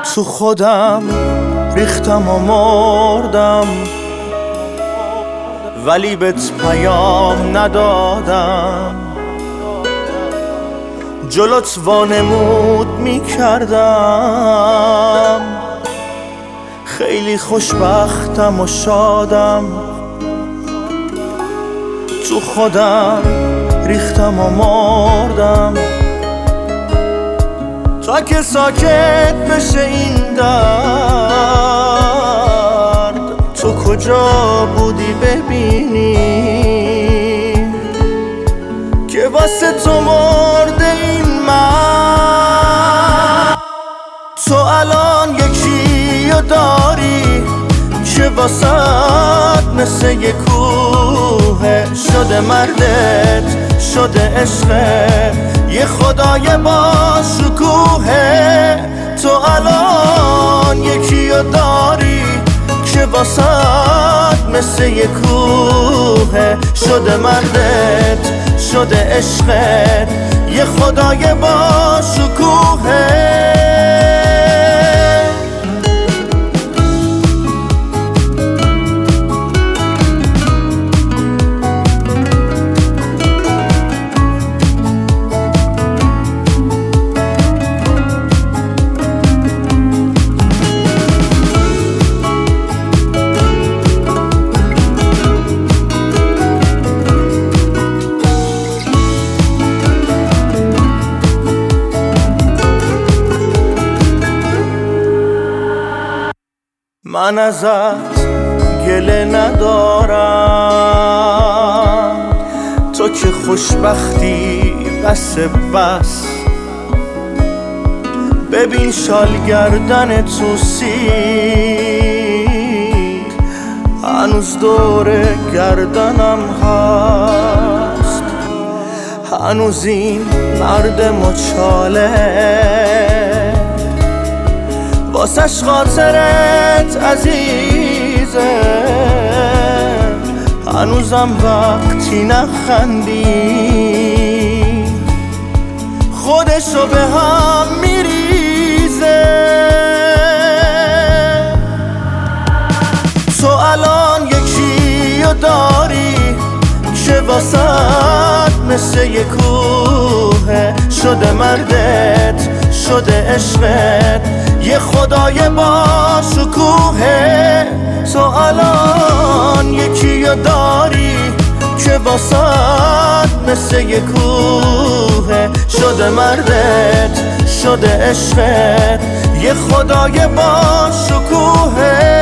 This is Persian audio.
تو خودم ریختم و مردم، ولی بهت پیام ندادم. جلوت وانمود میکردم، خیلی خوشبختم و شادم. تو خودم ریختم و مردم تا که ساکت بشه این درد. تو کجا بودی ببینی که واسه تو مرده این من؟ تو الان یکیو داری که واسه مثل یه کوه شده مردت، شده عشقه یه خدای با شکوهه. تو الان یکیو داری که واسه مثل یه کوه شده مردت، شده عشقت یه خدای با شکوهه. من ازت گله ندارم، تو که خوشبختی بس بس. ببین شال گردن تو سیر هنوز دور گردنم هست. هنوز این مرد مچاله واسش خاطرت عزیزه. هنوزم وقتی نخندی خودشو به هم میریزه. تو الان یکیو داری که واسه مثل یه کوه شده مردت، شده عشقت یه خدای با شکوهه. تو الان یکیو داری که واسه مثل یه کوه شده مردت، شده عشقت یه خدای با شکوهه.